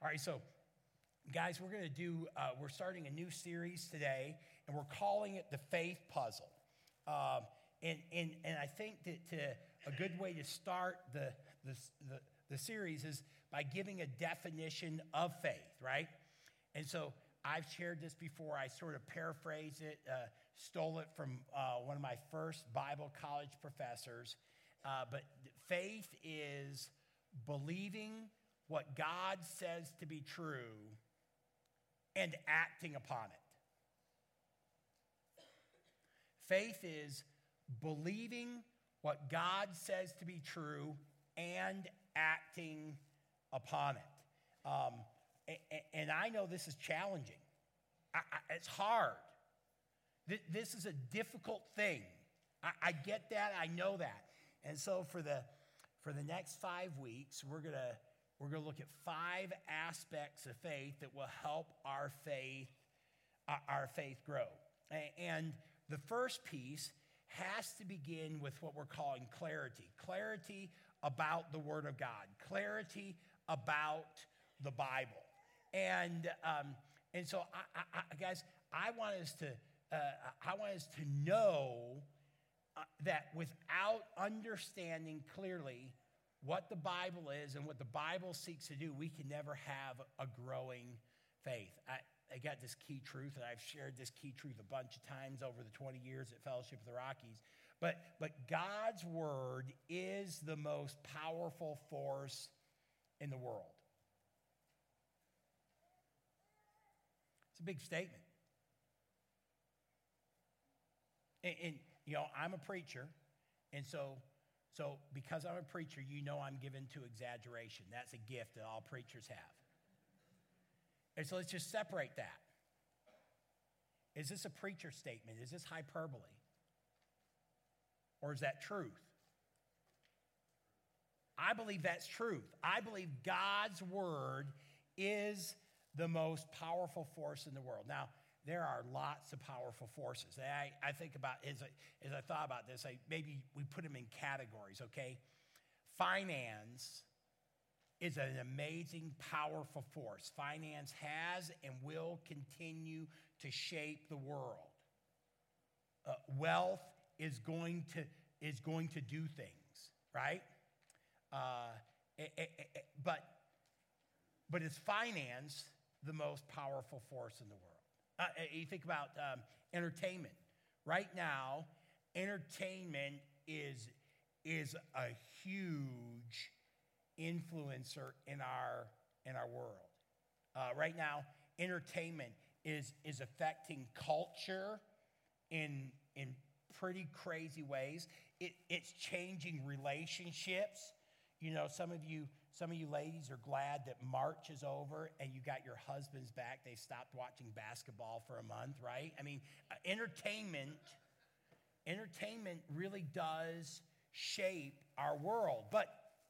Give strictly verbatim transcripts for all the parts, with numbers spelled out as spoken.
All right, so guys, we're going to do, uh, we're starting a new series today, and we're calling it the Faith Puzzle. Um, and, and, and I think that to, a good way to start the, the, the, the series is by giving a definition of faith, right? And so I've shared this before. I sort of paraphrase it, uh, stole it from uh, one of my first Bible college professors. Uh, but faith is believing what God says to be true and acting upon it. Faith is believing what God says to be true and acting upon it. Um, and, and I know this is challenging. I, I, it's hard. Th- this is a difficult thing. I, I get that. I know that. And so for the for the next five weeks, we're gonna we're gonna look at five aspects of faith that will help our faith uh, our faith grow. And the first piece has to begin with what we're calling clarity. Clarity about the Word of God. Clarity about the Bible. And um, and so, I, I, I, guys, I want us to uh, I want us to know uh, that without understanding clearly what the Bible is and what the Bible seeks to do, we can never have a growing faith. I, I got this key truth, and I've shared this key truth a bunch of times over the twenty years at Fellowship of the Rockies. But, but God's Word is the most powerful force in the world. It's a big statement. And, and you know, I'm a preacher, and so, so because I'm a preacher, you know I'm given to exaggeration. That's a gift that all preachers have. And so let's just separate that. Is this a preacher statement? Is this hyperbole? Or is that truth? I believe that's truth. I believe God's Word is the most powerful force in the world. Now, there are lots of powerful forces. I, I think about, as I, as I thought about this, I, maybe we put them in categories, okay? Finance is an amazing, powerful force. Finance has and will continue to shape the world. Uh, wealth is going to is going to do things, right? Uh, it, it, it, but but is finance the most powerful force in the world? Uh, you think about um, entertainment. Right now, entertainment is is a huge influencer in our in our world. Uh, right now, entertainment is is affecting culture in in pretty crazy ways. It, it's changing relationships. You know, some of you some of you ladies are glad that March is over and you got your husbands back. They stopped watching basketball for a month, right? I mean, uh, entertainment entertainment really does shape our world, but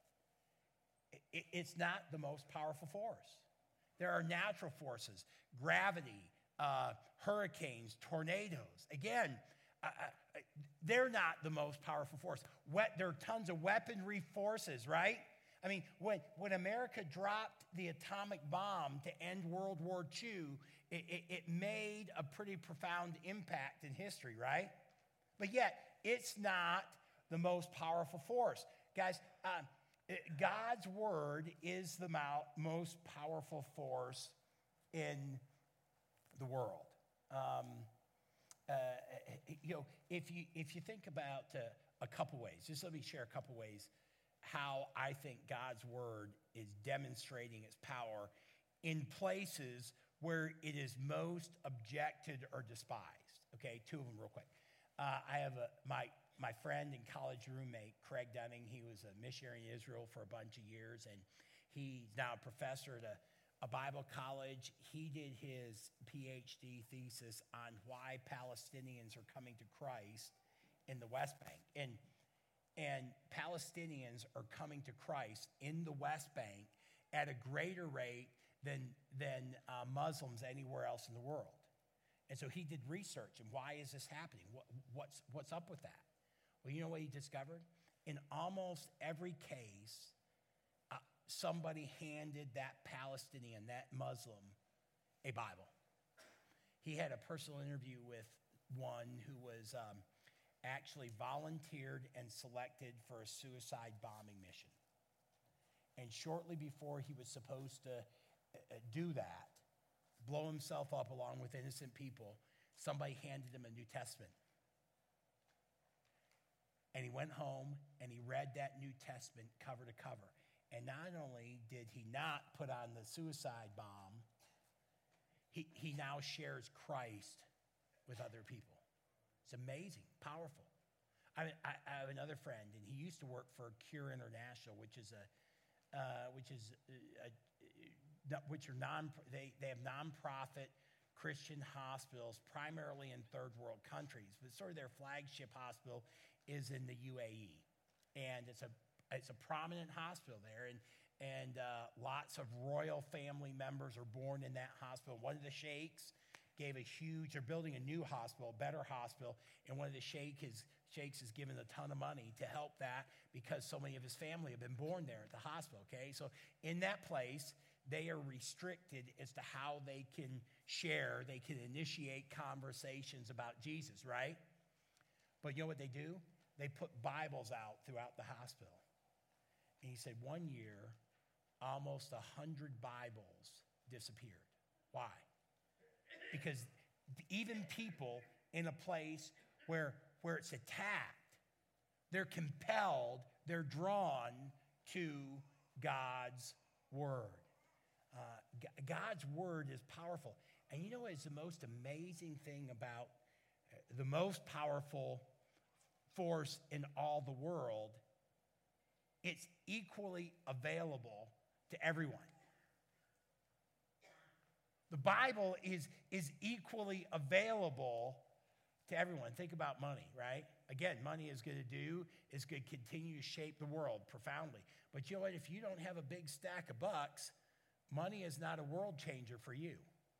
it's not the most powerful force. There are natural forces, gravity, uh, hurricanes, tornadoes. Again, uh, uh, they're not the most powerful force. We- there are tons of weaponry forces, right? I mean, when, when America dropped the atomic bomb to end World War Two, it, it, it made a pretty profound impact in history, right? But yet, it's not the most powerful force. Guys, um, God's Word is the most powerful force in the world. Um, uh, you know, if you if you think about uh, a couple ways, just let me share a couple ways how I think God's Word is demonstrating its power in places where it is most objected or despised. Okay, two of them real quick. Uh, I have a, my my friend and college roommate, Craig Dunning. He was a missionary in Israel for a bunch of years, and he's now a professor at a, a Bible college. He did his P H D thesis on why Palestinians are coming to Christ in the West Bank. And, and Palestinians are coming to Christ in the West Bank at a greater rate than, than uh, Muslims anywhere else in the world. And so he did research, and why is this happening? What, what's, what's up with that? Well, you know what he discovered? In almost every case, uh, somebody handed that Palestinian, that Muslim, a Bible. He had a personal interview with one who was um, actually volunteered and selected for a suicide bombing mission. And shortly before he was supposed to uh, do that, blow himself up along with innocent people, somebody handed him a New Testament. And he went home and he read that New Testament cover to cover. And not only did he not put on the suicide bomb, he, he now shares Christ with other people. It's amazing, powerful. I, mean, I, I have another friend, and he used to work for Cure International, which is a, uh, which is a, a, which are non, they, they have nonprofit Christian hospitals, primarily in third world countries, but sort of their flagship hospital is in the U A E, and it's a it's a prominent hospital there, and and uh, lots of royal family members are born in that hospital. One of the sheikhs gave a huge, they're building a new hospital, a better hospital, and one of the sheikh is, sheikhs has given a ton of money to help that because so many of his family have been born there at the hospital, okay? So in that place, they are restricted as to how they can share, they can initiate conversations about Jesus, right? But you know what they do? They put Bibles out throughout the hospital. And he said one year, almost one hundred Bibles disappeared. Why? Because even people in a place where, where it's attacked, they're compelled, they're drawn to God's word. Uh, God's word is powerful. And you know what is the most amazing thing about the most powerful force in all the world? It's equally available to everyone. The Bible is, is equally available to everyone. Think about money, right? Again, money is going to do, is going to continue to shape the world profoundly. But you know what? If you don't have a big stack of bucks, money is not a world changer for you.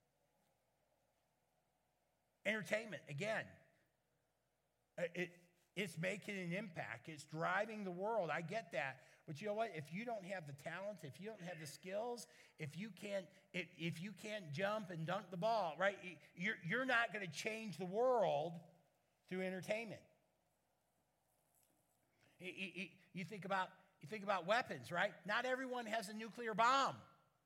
Entertainment, again, it, it's making an impact. It's driving the world. I get that. But you know what? If you don't have the talent, if you don't have the skills, if you can't, if, if you can't jump and dunk the ball, right? You're, you're not going to change the world through entertainment. You think about, you think about weapons, right? Not everyone has a nuclear bomb.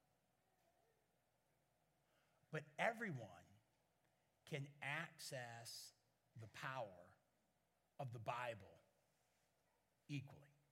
But everyone can access the power of the Bible equally.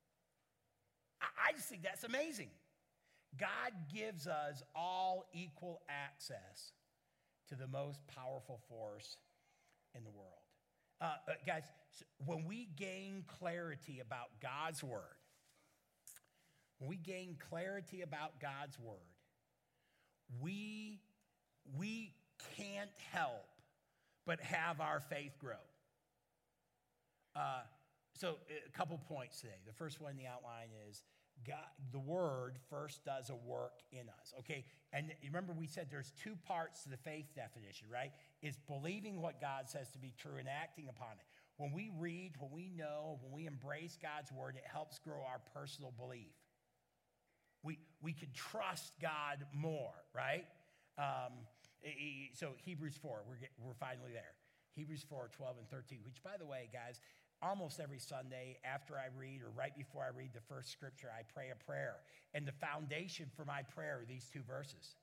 I just think that's amazing. God gives us all equal access to the most powerful force in the world. Uh, uh, guys, so when we gain clarity about God's word, when we gain clarity about God's word, we, we can't help but have our faith grow. Uh, so a couple points today. The first one in the outline is God, the word first does a work in us, okay? And remember we said there's two parts to the faith definition, right? It's believing what God says to be true and acting upon it. When we read, when we know, when we embrace God's word, it helps grow our personal belief. We, we can trust God more, right? Um, so Hebrews four, we're, get, we're finally there. Hebrews four, twelve and thirteen, which by the way, guys, almost every Sunday after I read or right before I read the first scripture, I pray a prayer. And the foundation for my prayer are these two verses.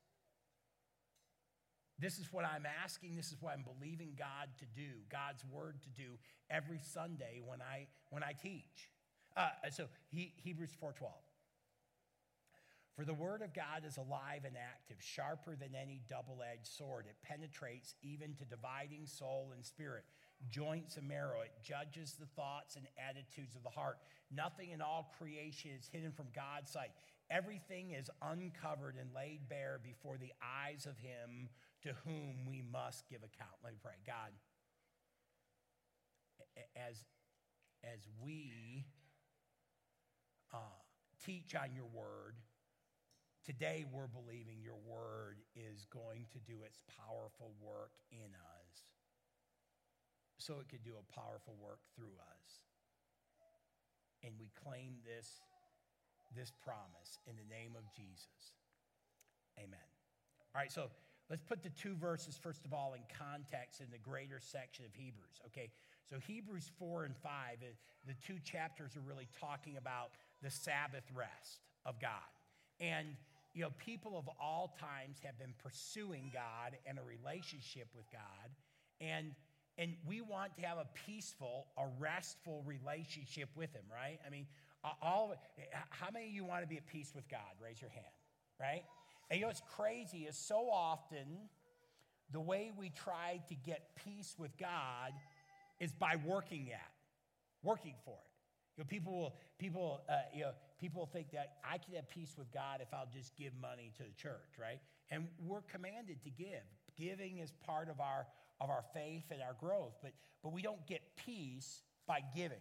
This is what I'm asking. This is what I'm believing God to do, God's word to do every Sunday when I, when I teach. Uh, so he, Hebrews four twelve. For the word of God is alive and active, sharper than any double-edged sword. It penetrates even to dividing soul and spirit, joints and marrow. It judges the thoughts and attitudes of the heart. Nothing in all creation is hidden from God's sight. Everything is uncovered and laid bare before the eyes of him to whom we must give account. Let me pray. God, as, as we uh, teach on your word, today we're believing your word is going to do its powerful work in us so it could do a powerful work through us. And we claim this, this promise in the name of Jesus. Amen. All right, so let's put the two verses, first of all, in context in the greater section of Hebrews, okay? So Hebrews four and five, the two chapters are really talking about the Sabbath rest of God. And, you know, people of all times have been pursuing God and a relationship with God. And, and we want to have a peaceful, a restful relationship with him, right? I mean, all how many of you want to be at peace with God? Raise your hand, right? And you know what's crazy is so often the way we try to get peace with God is by working at, working for it. You know, people will, people, uh, you know, people think that I can have peace with God if I'll just give money to the church, right? And we're commanded to give. Giving is part of our of our faith and our growth, but but we don't get peace by giving.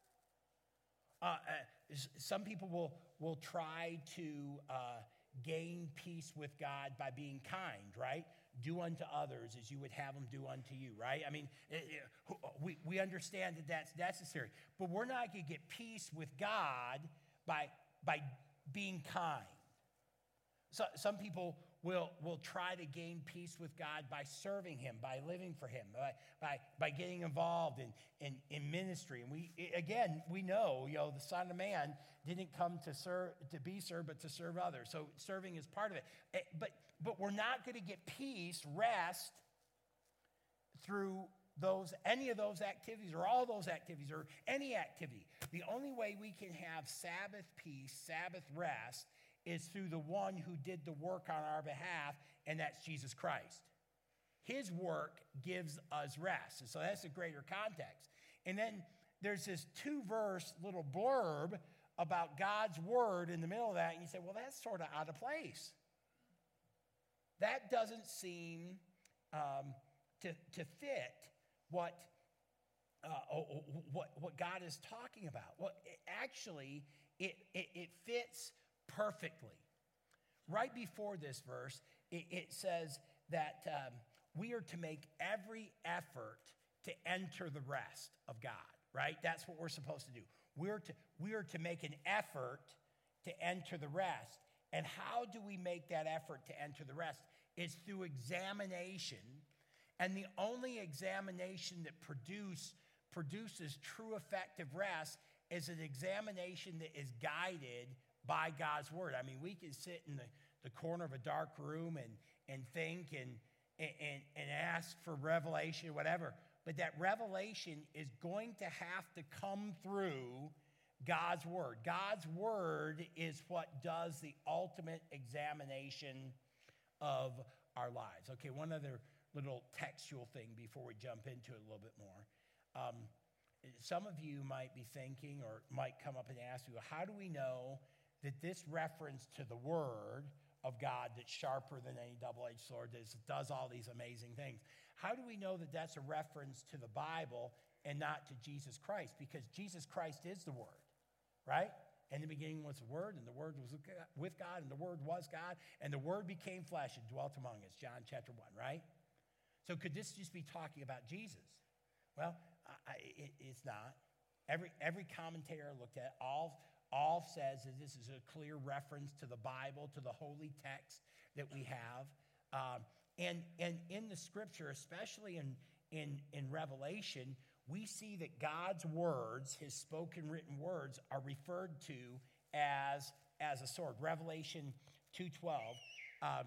Uh, uh, some people will will try to uh, gain peace with God by being kind, right? Do unto others as you would have them do unto you, right? I mean, it, it, we, we understand that that's necessary, but we're not going to get peace with God by, by being kind. So, some people will, will try to gain peace with God by serving him, by living for him, by, by, by getting involved in, in, in ministry. And we, again, we know, you know, the Son of Man didn't come to serve, to be served, but to serve others. So serving is part of it. But, but we're not going to get peace, rest, through those, any of those activities or all those activities or any activity. The only way we can have Sabbath peace, Sabbath rest, is through the one who did the work on our behalf, and that's Jesus Christ. His work gives us rest. And so that's a greater context. And then there's this two-verse little blurb about God's word in the middle of that, and you say, well, that's sort of out of place. That doesn't seem um, to, to fit what, uh, what, what God is talking about. Well, it, actually, it, it, it fits perfectly. Right before this verse, it, it says that um, we are to make every effort to enter the rest of God, right? That's what we're supposed to do. We're to, we are to make an effort to enter the rest. And how do we make that effort to enter the rest? It's through examination. And the only examination that produce, produces true effective rest is an examination that is guided by God's word. I mean, we can sit in the, the corner of a dark room and, and think and, and, and ask for revelation or whatever, but that revelation is going to have to come through God's word. God's word is what does the ultimate examination of our lives. Okay, one other little textual thing before we jump into it a little bit more. Um, some of you might be thinking or might come up and ask you, how do we know that this reference to the word of God that's sharper than any double-edged sword, that does all these amazing things? How do we know that that's a reference to the Bible and not to Jesus Christ? Because Jesus Christ is the word, right? In the beginning was the word, and the word was with God, and the word was God, and the word became flesh and dwelt among us, John chapter one, right? So could this just be talking about Jesus? Well, I, it, it's not. Every, every commentator I looked at, all All says that this is a clear reference to the Bible, to the holy text that we have. Um, and, and in the scripture, especially in, in, in Revelation, we see that God's words, his spoken written words, are referred to as, as a sword. Revelation two twelve, um,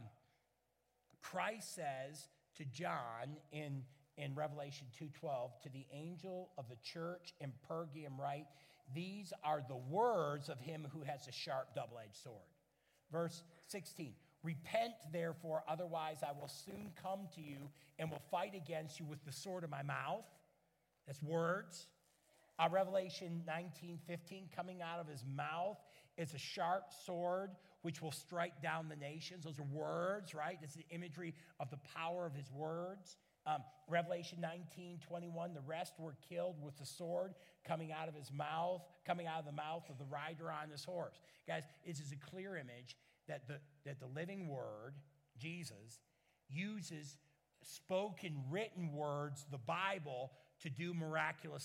Christ says to John in, in Revelation two twelve, to the angel of the church in Pergamum write, these are the words of him who has a sharp double-edged sword. Verse sixteen, repent therefore, otherwise I will soon come to you and will fight against you with the sword of my mouth. That's words. Uh, Revelation nineteen fifteen, coming out of his mouth is a sharp sword which will strike down the nations. Those are words, right? That's the imagery of the power of his words. Um, Revelation nineteen twenty-one, the rest were killed with the sword coming out of his mouth, coming out of the mouth of the rider on this horse. Guys, this is a clear image that the, that the living word, Jesus, uses spoken, written words, the Bible, to do miraculous things.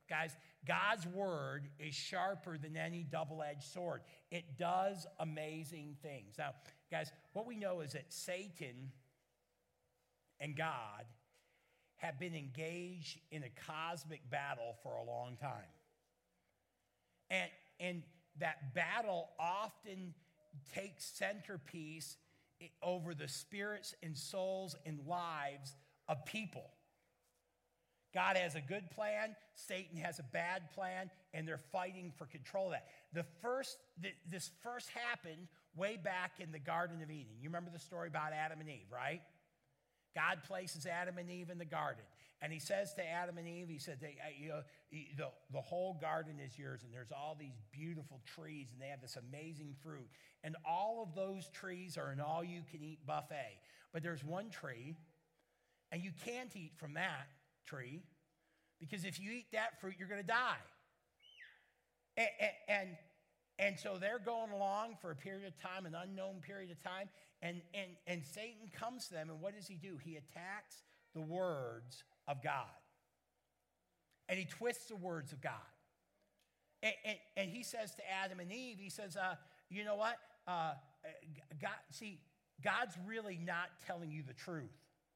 Guys, God's word is sharper than any double-edged sword. It does amazing things. Now, guys, what we know is that Satan and God have been engaged in a cosmic battle for a long time. And, and that battle often takes centerpiece over the spirits and souls and lives of people. God has a good plan, Satan has a bad plan, and they're fighting for control of that. The first, this first happened way back in the Garden of Eden. You remember the story about Adam and Eve, right? God places Adam and Eve in the garden. And he says to Adam and Eve, he said, they, you know, the, the whole garden is yours, and there's all these beautiful trees, and they have this amazing fruit. And all of those trees are an all-you-can-eat buffet. But there's one tree, and you can't eat from that tree, because if you eat that fruit, you're going to die. And, and, and so they're going along for a period of time, an unknown period of time, and, and, and Satan comes to them, and what does he do? He attacks the words of God. And he twists the words of God. And, and, and he says to Adam and Eve, he says, uh, you know what? Uh, God, see, God's really not telling you the truth.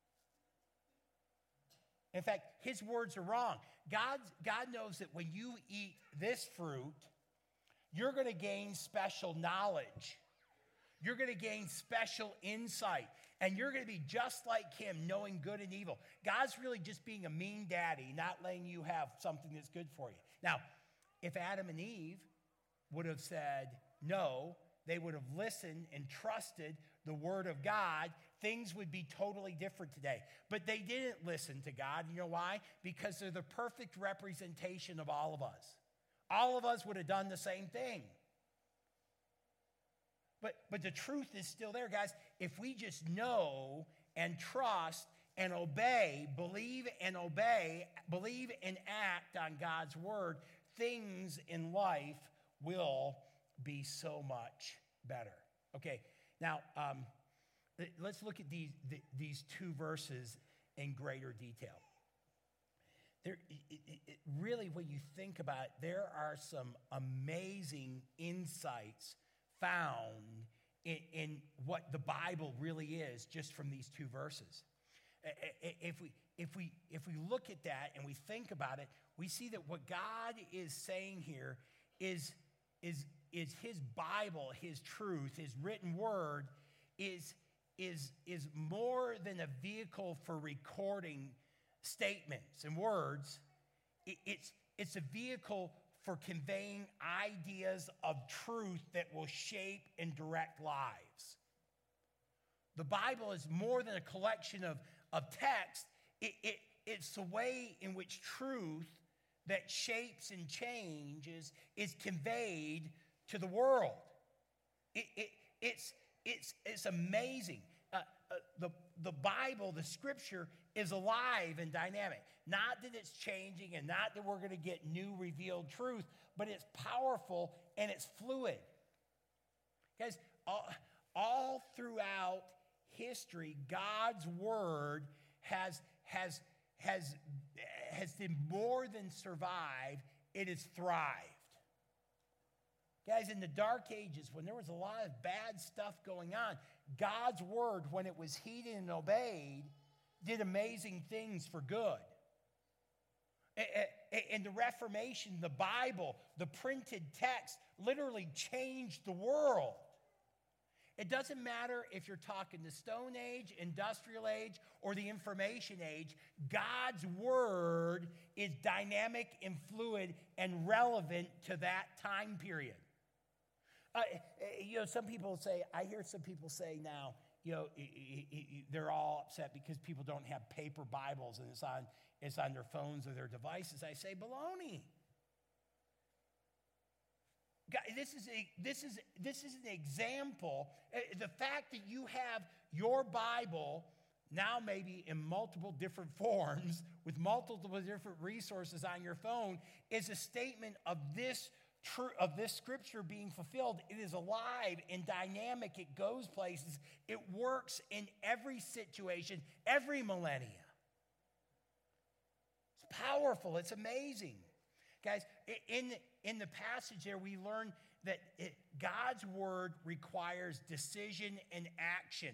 In fact, his words are wrong. God, God knows that when you eat this fruit, you're going to gain special knowledge. You're going to gain special insight. And you're going to be just like him, knowing good and evil. God's really just being a mean daddy, not letting you have something that's good for you. Now, if Adam and Eve would have said no, they would have listened and trusted the word of God, things would be totally different today. But they didn't listen to God. You know why? Because they're the perfect representation of all of us. All of us would have done the same thing. But, but the truth is still there, guys. If we just know and trust and obey, believe and obey, believe and act on God's word, things in life will be so much better. Okay, now um, let's look at these, these two verses in greater detail. There, it, it, really, when you think about it, there are some amazing insights found in, in what the Bible really is just from these two verses. If we, if we, if we look at that and we think about it, we see that what God is saying here is, is, is his Bible, his truth, his written word is, is, is more than a vehicle for recording statements and words. It, it's, it's a vehicle for conveying ideas of truth that will shape and direct lives. The Bible is more than a collection of, of text. It, it, it's the way in which truth that shapes and changes is conveyed to the world. It, it, it's, it's, it's amazing. Uh, uh, the, the Bible, the scripture, is alive and dynamic. Not that it's changing and not that we're going to get new revealed truth, but it's powerful and it's fluid. Guys, all, all throughout history, God's word has, has, has, has been more than survived, it has thrived. Guys, in the dark ages, when there was a lot of bad stuff going on, God's word, when it was heeded and obeyed, did amazing things for good. In the Reformation, the Bible, the printed text, literally changed the world. It doesn't matter if you're talking the Stone Age, Industrial Age, or the Information Age, God's word is dynamic and fluid and relevant to that time period. Uh, you know, some people say, I hear some people say now, you know, they're all upset because people don't have paper Bibles and it's on, it's on their phones or their devices. I say, baloney. God, this is, a, this, is, this is an example. The fact that you have your Bible now maybe in multiple different forms with multiple different resources on your phone is a statement of this True, of this scripture being fulfilled. It is alive and dynamic. It goes places. It works in every situation, every millennia. It's powerful. It's amazing. Guys, in, in the passage there, we learn that it, God's word requires decision and action.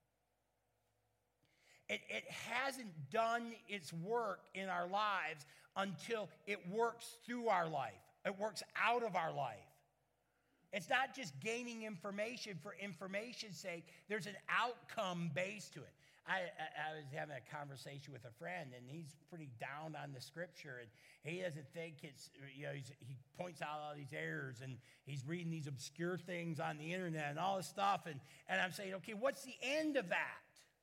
It, it hasn't done its work in our lives until it works through our life. It works out of our life. It's not just gaining information for information's sake. There's an outcome based to it. I, I, I was having a conversation with a friend, and he's pretty down on the scripture, and he doesn't think it's, you know, he's, he points out all these errors, and he's reading these obscure things on the internet and all this stuff, and, and I'm saying, okay, what's the end of that?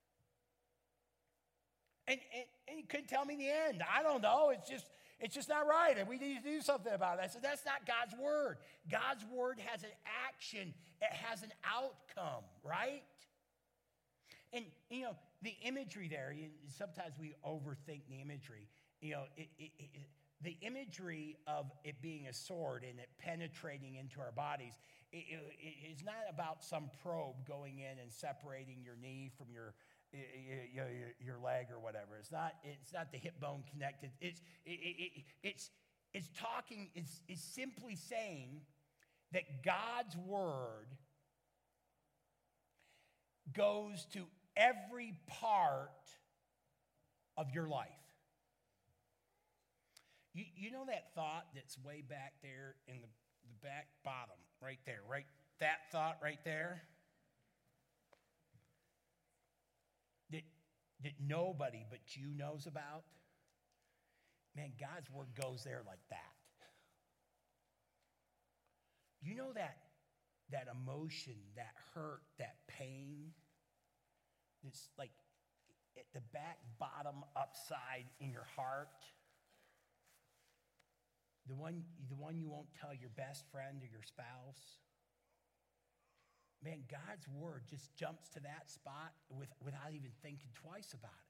And, and, and he couldn't tell me the end. I don't know. It's just, it's just not right, and we need to do something about it. I said, that's not God's word. God's word has an action. It has an outcome, right? And, you know, the imagery there, you, sometimes we overthink the imagery. You know, it, it, it, the imagery of it being a sword and it penetrating into our bodies, it, it, it's not about some probe going in and separating your knee from your Your, your, your leg or whatever. It's not, it's not the hip bone connected. It's, it, it, it's, it's talking, it's, it's simply saying that God's word goes to every part of your life. You, you know that thought that's way back there in the, the back bottom, right there, right? That thought right there? That, that nobody but you knows about? Man, God's word goes there like that. You know that, that emotion, that hurt, that pain? It's like at the back, bottom, upside in your heart. The one, the one you won't tell your best friend or your spouse. Man, God's word just jumps to that spot with, without even thinking twice about it.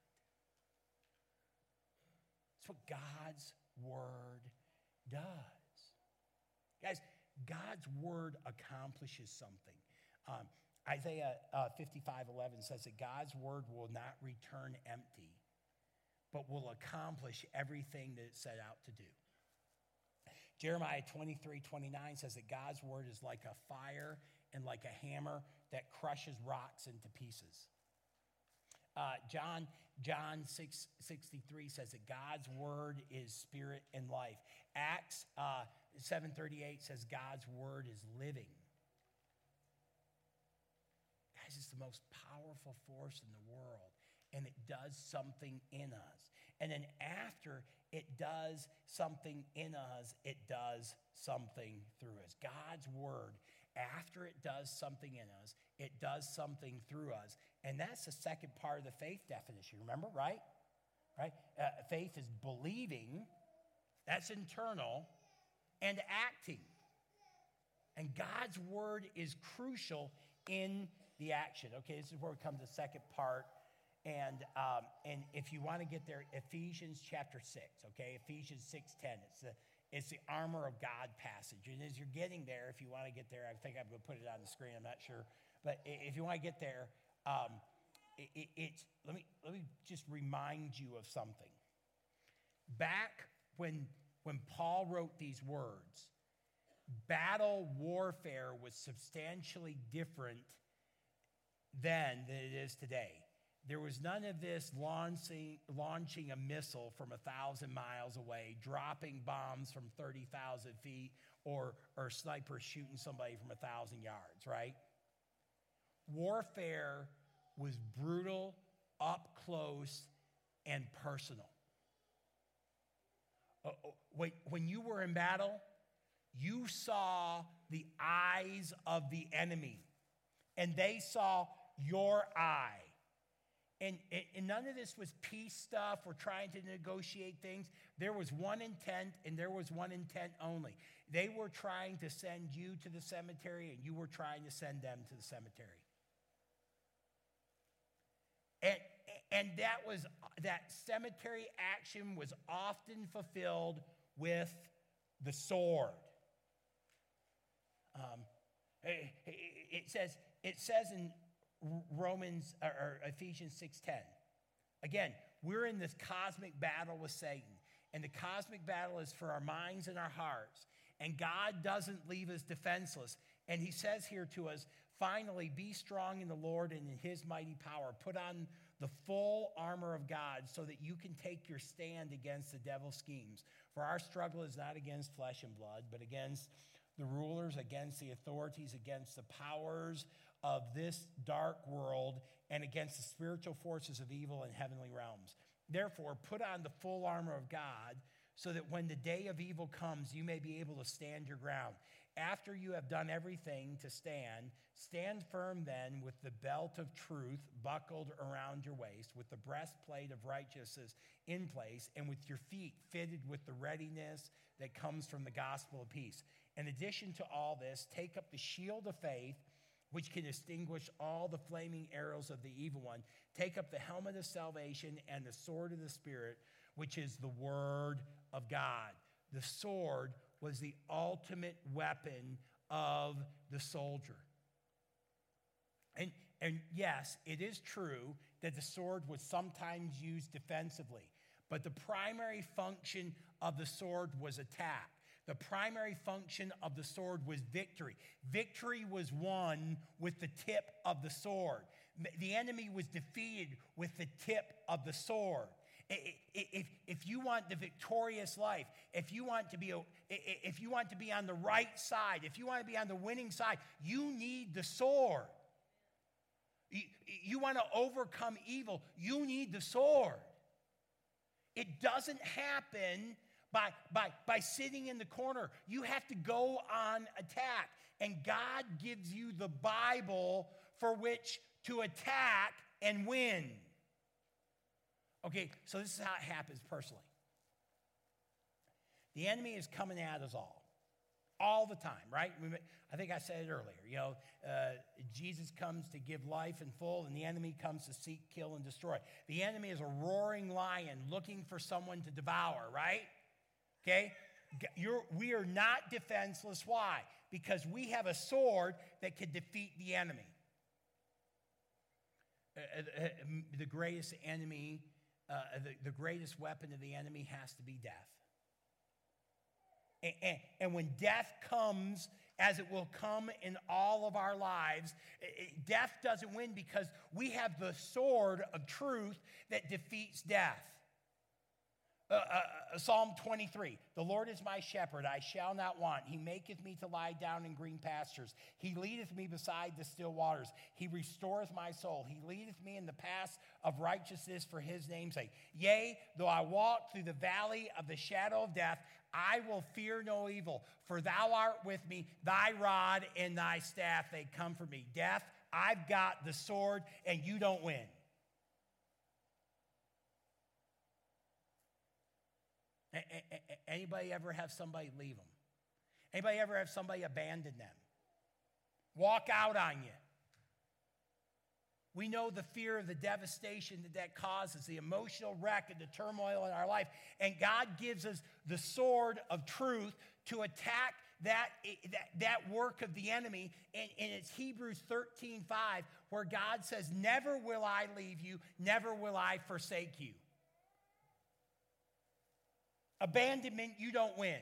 It's what God's word does. Guys, God's word accomplishes something. Um, Isaiah uh, fifty-five eleven says that God's word will not return empty, but will accomplish everything that it set out to do. Jeremiah twenty-three twenty-nine says that God's word is like a fire and like a hammer that crushes rocks into pieces. Uh, John, John six sixty-three says that God's word is spirit and life. Acts uh, seven thirty-eight says God's word is living. Guys, it's the most powerful force in the world, and it does something in us. And then after it does something in us, it does something through us. God's word, after it does something in us, it does something through us. And that's the second part of the faith definition. Remember, right? Right? Uh, faith is believing, that's internal, and acting. And God's word is crucial in the action. Okay, this is where we come to the second part. And um, and if you want to get there, Ephesians chapter six, okay? Ephesians six ten. It's the, it's the armor of God passage. And as you're getting there, if you want to get there, I think I'm going to put it on the screen. I'm not sure. But if you want to get there, um, it, it, it's, let me, let me just remind you of something. Back when, when Paul wrote these words, battle warfare was substantially different then than it is today. There was none of this launching, launching a missile from a thousand miles away, dropping bombs from thirty thousand feet, or, or snipers shooting somebody from a thousand yards, right? Warfare was brutal, up close, and personal. Uh, when, when you were in battle, you saw the eyes of the enemy, and they saw your eye. And, and none of this was peace stuff or trying to negotiate things. There was one intent, and there was one intent only. They were trying to send you to the cemetery, and you were trying to send them to the cemetery. And, and that was that cemetery action was often fulfilled with the sword. Um, it, it says it says in Romans or Ephesians six ten. Again, we're in this cosmic battle with Satan. And the cosmic battle is for our minds and our hearts. And God doesn't leave us defenseless. And he says here to us, finally, be strong in the Lord and in his mighty power. Put on the full armor of God so that you can take your stand against the devil's schemes. For our struggle is not against flesh and blood, but against the rulers, against the authorities, against the powers of this dark world, and against the spiritual forces of evil in heavenly realms. Therefore, put on the full armor of God so that when the day of evil comes, you may be able to stand your ground. After you have done everything to stand, stand firm then with the belt of truth buckled around your waist, with the breastplate of righteousness in place, and with your feet fitted with the readiness that comes from the gospel of peace. In addition to all this, take up the shield of faith, which can extinguish all the flaming arrows of the evil one. Take up the helmet of salvation and the sword of the Spirit, which is the word of God. The sword was the ultimate weapon of the soldier. And, and yes, it is true that the sword was sometimes used defensively, but the primary function of the sword was attack. The primary function of the sword was victory. Victory was won with the tip of the sword. The enemy was defeated with the tip of the sword. If, if you want the victorious life, if you want to be a, if you want to be on the right side, if you want to be on the winning side, you need the sword. You, you want to overcome evil, you need the sword. It doesn't happen by, by, by sitting in the corner. You have to go on attack. And God gives you the Bible for which to attack and win. Okay, so this is how it happens personally. The enemy is coming at us all, all the time, right? I think I said it earlier. You know, uh, Jesus comes to give life in full, and the enemy comes to seek, kill, and destroy. The enemy is a roaring lion looking for someone to devour, right? Okay? You're, we are not defenseless. Why? Because we have a sword that can defeat the enemy. Uh, uh, the greatest enemy Uh, the, the greatest weapon of the enemy has to be death. And, and, and when death comes, as it will come in all of our lives, it, death doesn't win because we have the sword of truth that defeats death. Uh, uh, Psalm twenty-three, the Lord is my shepherd, I shall not want. He maketh me to lie down in green pastures. He leadeth me beside the still waters. He restoreth my soul. He leadeth me in the paths of righteousness for his name's sake. Yea, though I walk through the valley of the shadow of death, I will fear no evil, for thou art with me. Thy rod and thy staff, they comfort me. Death, I've got the sword, and you don't win. Anybody ever have somebody leave them? Anybody ever have somebody abandon them? Walk out on you? We know the fear of the devastation that that causes, the emotional wreck and the turmoil in our life. And God gives us the sword of truth to attack that, that, that work of the enemy. And, and it's Hebrews thirteen five, where God says, never will I leave you, never will I forsake you. Abandonment, you don't win.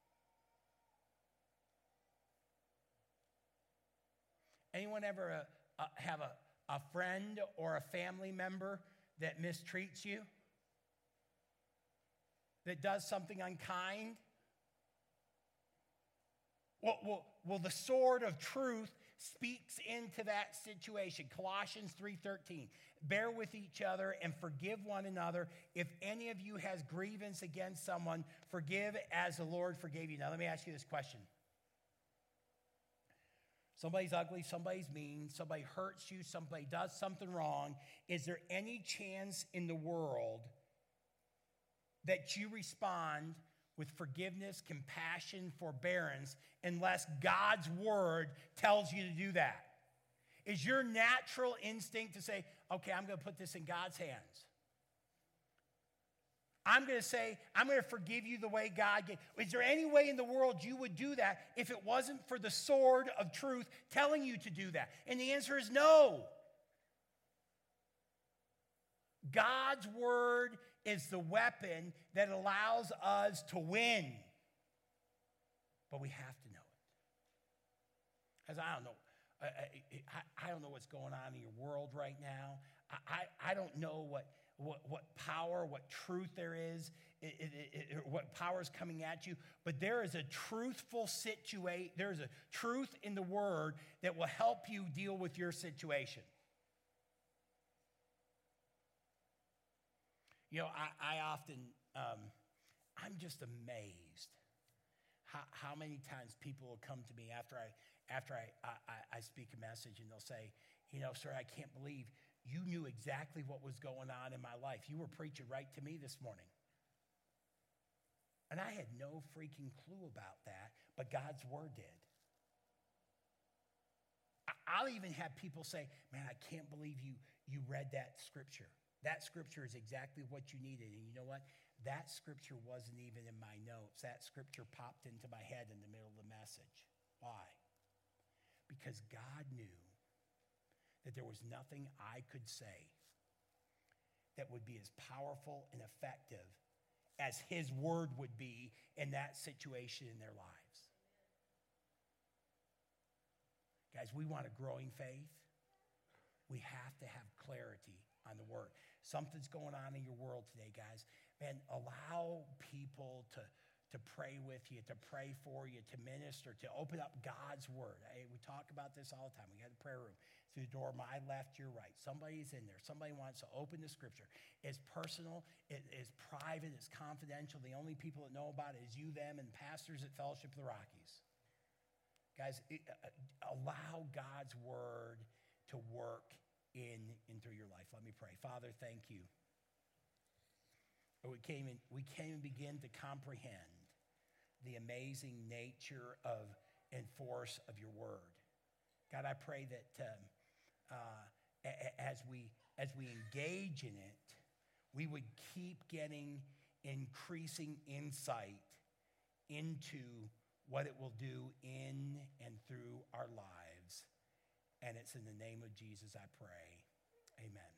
Anyone ever uh, uh, have a, a friend or a family member that mistreats you? That does something unkind? Well, well, well, the sword of truth speaks into that situation. Colossians three thirteen. Bear with each other and forgive one another. If any of you has grievance against someone, forgive as the Lord forgave you. Now, let me ask you this question. Somebody's ugly, somebody's mean, somebody hurts you, somebody does something wrong. Is there any chance in the world that you respond with forgiveness, compassion, forbearance, unless God's word tells you to do that? Is your natural instinct to say, okay, I'm going to put this in God's hands? I'm going to say, I'm going to forgive you the way God gave. Is there any way in the world you would do that if it wasn't for the sword of truth telling you to do that? And the answer is no. God's word is the weapon that allows us to win. But we have to know it. Because I don't know. I, I, I don't know what's going on in your world right now. I, I, I don't know what, what, what power, what truth there is, it, it, it, what power is coming at you. But there is a truthful situation. There's a truth in the word that will help you deal with your situation. You know, I, I often, um, I'm just amazed how, how many times people will come to me after I after I, I, I speak a message and they'll say, you know, sir, I can't believe you knew exactly what was going on in my life. You were preaching right to me this morning. And I had no freaking clue about that, but God's word did. I'll even have people say, man, I can't believe you, you read that scripture. That scripture is exactly what you needed. And you know what? That scripture wasn't even in my notes. That scripture popped into my head in the middle of the message. Why? Because God knew that there was nothing I could say that would be as powerful and effective as his word would be in that situation in their lives. Guys, we want a growing faith. We have to have clarity on the word. Something's going on in your world today, guys. Man, allow people to, to pray with you, to pray for you, to minister, to open up God's word. Hey, we talk about this all the time. We got the prayer room. Through the door, my left, your right. Somebody's in there. Somebody wants to open the scripture. It's personal. It is private. It's confidential. The only people that know about it is you, them, and pastors at Fellowship of the Rockies. Guys, it, uh, allow God's word to work in and through your life. Let me pray. Father, thank you. We came and we came and begin to comprehend the amazing nature of and force of your word. God, I pray that um, uh, a- as we as we engage in it, we would keep getting increasing insight into what it will do in and through our lives. And it's in the name of Jesus I pray. Amen.